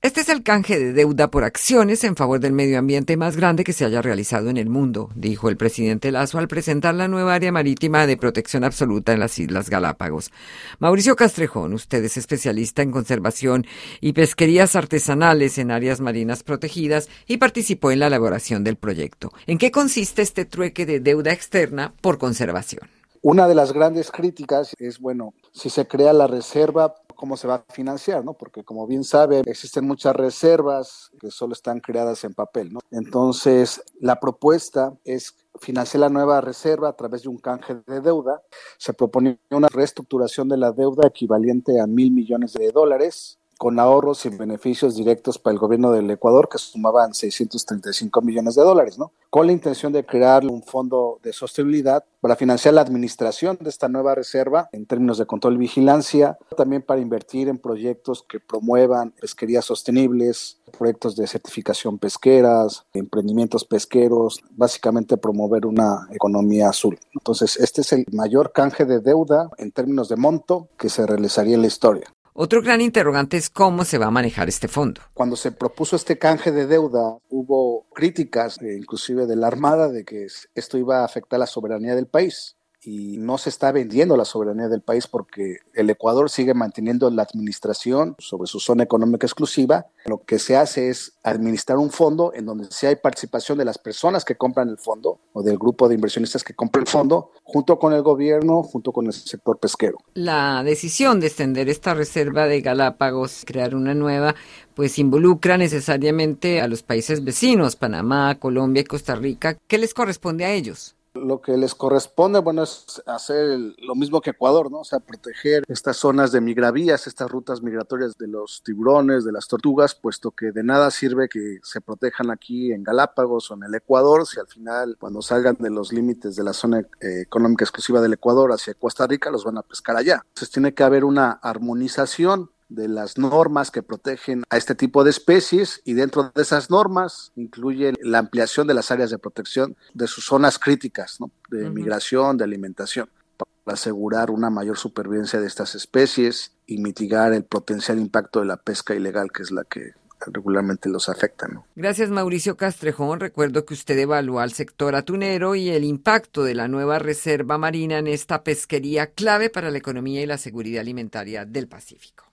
Este es el canje de deuda por acciones en favor del medio ambiente más grande que se haya realizado en el mundo, dijo el presidente Lasso al presentar la nueva área marítima de protección absoluta en las Islas Galápagos. Mauricio Castrejón, usted es especialista en conservación y pesquerías artesanales en áreas marinas protegidas y participó en la elaboración del proyecto. ¿En qué consiste este trueque de deuda externa por conservación? Una de las grandes críticas es, si se crea la reserva, ¿cómo se va a financiar, no? Porque como bien sabe, existen muchas reservas que solo están creadas en papel, ¿no? Entonces, la propuesta es financiar la nueva reserva a través de un canje de deuda. Se propone una reestructuración de la deuda equivalente a $1,000 millones con ahorros y beneficios directos para el gobierno del Ecuador que sumaban $635 millones, ¿no? Con la intención de crear un fondo de sostenibilidad para financiar la administración de esta nueva reserva en términos de control y vigilancia, también para invertir en proyectos que promuevan pesquerías sostenibles, proyectos de certificación pesqueras, emprendimientos pesqueros, básicamente promover una economía azul. Entonces, este es el mayor canje de deuda en términos de monto que se realizaría en la historia. Otro gran interrogante es cómo se va a manejar este fondo. Cuando se propuso este canje de deuda, hubo críticas, inclusive de la Armada, de que esto iba a afectar la soberanía del país. Y no se está vendiendo la soberanía del país porque el Ecuador sigue manteniendo la administración sobre su zona económica exclusiva. Lo que se hace es administrar un fondo en donde sí hay participación de las personas que compran el fondo o del grupo de inversionistas que compran el fondo, junto con el gobierno, junto con el sector pesquero. La decisión de extender esta reserva de Galápagos, crear una nueva, pues involucra necesariamente a los países vecinos, Panamá, Colombia y Costa Rica. ¿Qué les corresponde a ellos? Lo que les corresponde, es hacer lo mismo que Ecuador, ¿no? O sea, proteger estas zonas de migravías, estas rutas migratorias de los tiburones, de las tortugas, puesto que de nada sirve que se protejan aquí en Galápagos o en el Ecuador, si al final, cuando salgan de los límites de la zona económica exclusiva del Ecuador hacia Costa Rica, los van a pescar allá. Entonces tiene que haber una armonización de las normas que protegen a este tipo de especies y dentro de esas normas incluye la ampliación de las áreas de protección de sus zonas críticas, ¿no? De migración, de alimentación, para asegurar una mayor supervivencia de estas especies y mitigar el potencial impacto de la pesca ilegal, que es la que regularmente los afecta, ¿no? Gracias, Mauricio Castrejón. Recuerdo que usted evalúa al sector atunero y el impacto de la nueva reserva marina en esta pesquería clave para la economía y la seguridad alimentaria del Pacífico.